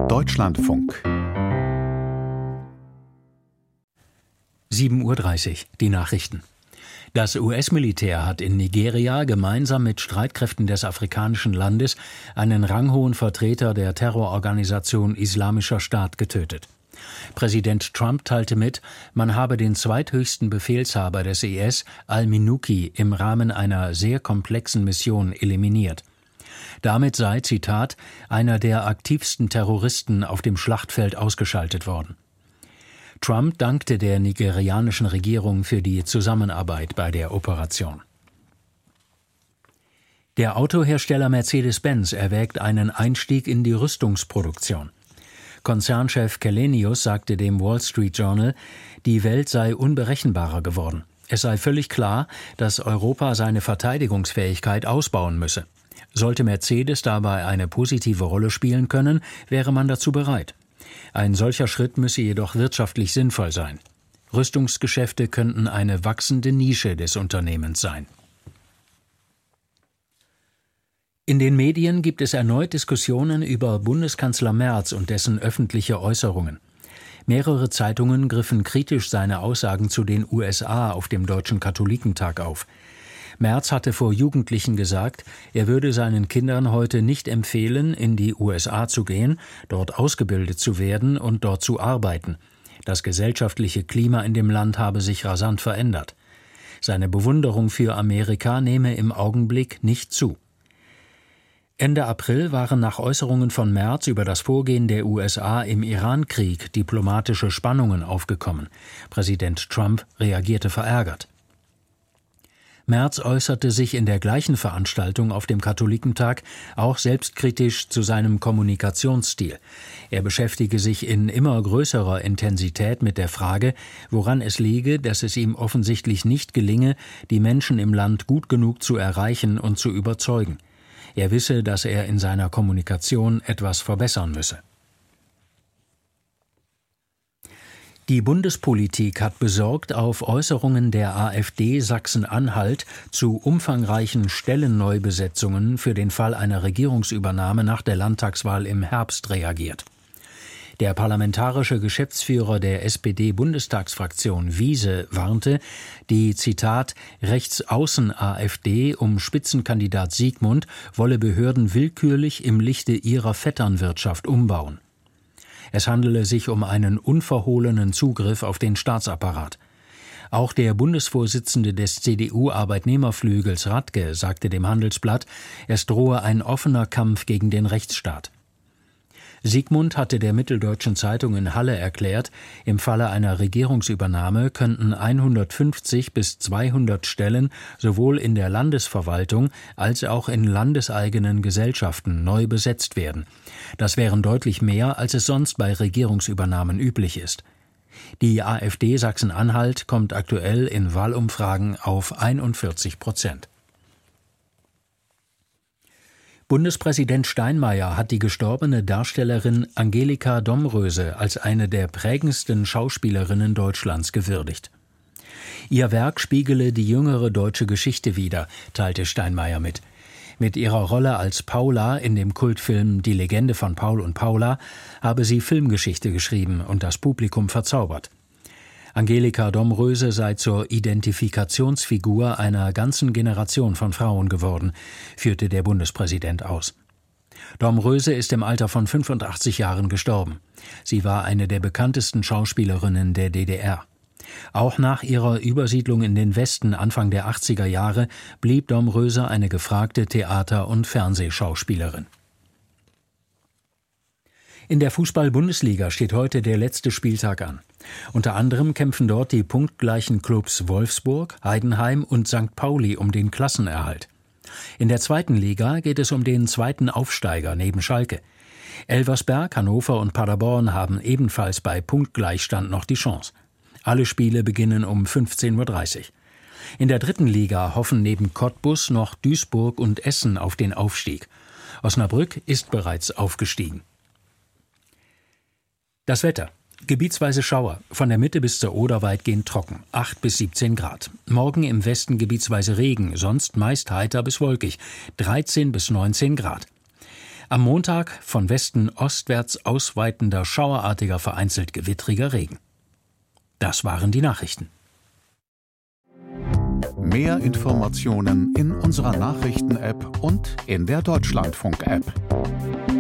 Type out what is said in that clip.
Deutschlandfunk 7:30 Uhr, die Nachrichten. Das US-Militär hat in Nigeria gemeinsam mit Streitkräften des afrikanischen Landes einen ranghohen Vertreter der Terrororganisation Islamischer Staat getötet. Präsident Trump teilte mit, man habe den zweithöchsten Befehlshaber des IS, al-Minuki, im Rahmen einer sehr komplexen Mission eliminiert. Damit sei, Zitat, einer der aktivsten Terroristen auf dem Schlachtfeld ausgeschaltet worden. Trump dankte der nigerianischen Regierung für die Zusammenarbeit bei der Operation. Der Autohersteller Mercedes-Benz erwägt einen Einstieg in die Rüstungsproduktion. Konzernchef Källenius sagte dem Wall Street Journal, die Welt sei unberechenbarer geworden. Es sei völlig klar, dass Europa seine Verteidigungsfähigkeit ausbauen müsse. Sollte Mercedes dabei eine positive Rolle spielen können, wäre man dazu bereit. Ein solcher Schritt müsse jedoch wirtschaftlich sinnvoll sein. Rüstungsgeschäfte könnten eine wachsende Nische des Unternehmens sein. In den Medien gibt es erneut Diskussionen über Bundeskanzler Merz und dessen öffentliche Äußerungen. Mehrere Zeitungen griffen kritisch seine Aussagen zu den USA auf dem Deutschen Katholikentag auf. Merz hatte vor Jugendlichen gesagt, er würde seinen Kindern heute nicht empfehlen, in die USA zu gehen, dort ausgebildet zu werden und dort zu arbeiten. Das gesellschaftliche Klima in dem Land habe sich rasant verändert. Seine Bewunderung für Amerika nehme im Augenblick nicht zu. Ende April waren nach Äußerungen von Merz über das Vorgehen der USA im Iran-Krieg diplomatische Spannungen aufgekommen. Präsident Trump reagierte verärgert. Merz äußerte sich in der gleichen Veranstaltung auf dem Katholikentag auch selbstkritisch zu seinem Kommunikationsstil. Er beschäftige sich in immer größerer Intensität mit der Frage, woran es liege, dass es ihm offensichtlich nicht gelinge, die Menschen im Land gut genug zu erreichen und zu überzeugen. Er wisse, dass er in seiner Kommunikation etwas verbessern müsse. Die Bundespolitik hat besorgt auf Äußerungen der AfD Sachsen-Anhalt zu umfangreichen Stellenneubesetzungen für den Fall einer Regierungsübernahme nach der Landtagswahl im Herbst reagiert. Der parlamentarische Geschäftsführer der SPD-Bundestagsfraktion Wiese warnte, die, Zitat, Rechtsaußen-AfD um Spitzenkandidat Siegmund wolle Behörden willkürlich im Lichte ihrer Vetternwirtschaft umbauen. Es handele sich um einen unverhohlenen Zugriff auf den Staatsapparat. Auch der Bundesvorsitzende des CDU-Arbeitnehmerflügels Radke sagte dem Handelsblatt, es drohe ein offener Kampf gegen den Rechtsstaat. Siegmund hatte der Mitteldeutschen Zeitung in Halle erklärt, im Falle einer Regierungsübernahme könnten 150 bis 200 Stellen sowohl in der Landesverwaltung als auch in landeseigenen Gesellschaften neu besetzt werden. Das wären deutlich mehr, als es sonst bei Regierungsübernahmen üblich ist. Die AfD Sachsen-Anhalt kommt aktuell in Wahlumfragen auf 41%. Bundespräsident Steinmeier hat die gestorbene Darstellerin Angelika Domröse als eine der prägendsten Schauspielerinnen Deutschlands gewürdigt. Ihr Werk spiegele die jüngere deutsche Geschichte wider, teilte Steinmeier mit. Mit ihrer Rolle als Paula in dem Kultfilm Die Legende von Paul und Paula habe sie Filmgeschichte geschrieben und das Publikum verzaubert. Angelika Domröse sei zur Identifikationsfigur einer ganzen Generation von Frauen geworden, führte der Bundespräsident aus. Domröse ist im Alter von 85 Jahren gestorben. Sie war eine der bekanntesten Schauspielerinnen der DDR. Auch nach ihrer Übersiedlung in den Westen Anfang der 80er Jahre blieb Domröse eine gefragte Theater- und Fernsehschauspielerin. In der Fußball-Bundesliga steht heute der letzte Spieltag an. Unter anderem kämpfen dort die punktgleichen Clubs Wolfsburg, Heidenheim und St. Pauli um den Klassenerhalt. In der zweiten Liga geht es um den zweiten Aufsteiger neben Schalke. Elversberg, Hannover und Paderborn haben ebenfalls bei Punktgleichstand noch die Chance. Alle Spiele beginnen um 15:30 Uhr. In der dritten Liga hoffen neben Cottbus noch Duisburg und Essen auf den Aufstieg. Osnabrück ist bereits aufgestiegen. Das Wetter. Gebietsweise Schauer, von der Mitte bis zur Oder weitgehend trocken, 8 bis 17 Grad. Morgen im Westen gebietsweise Regen, sonst meist heiter bis wolkig, 13 bis 19 Grad. Am Montag von Westen ostwärts ausweitender, schauerartiger, vereinzelt gewittriger Regen. Das waren die Nachrichten. Mehr Informationen in unserer Nachrichten-App und in der Deutschlandfunk-App.